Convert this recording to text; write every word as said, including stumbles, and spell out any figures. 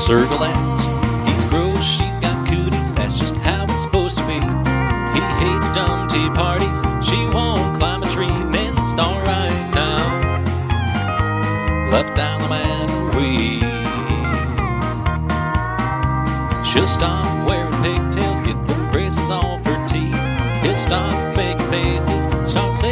circle ends. He's gross, she's got cooties, that's just how it's supposed to be. He hates dumb tea parties, she won't climb a tree. Men's alright now, left down the man way. She'll stop wearing pigtails, get the braces off her teeth. He'll stop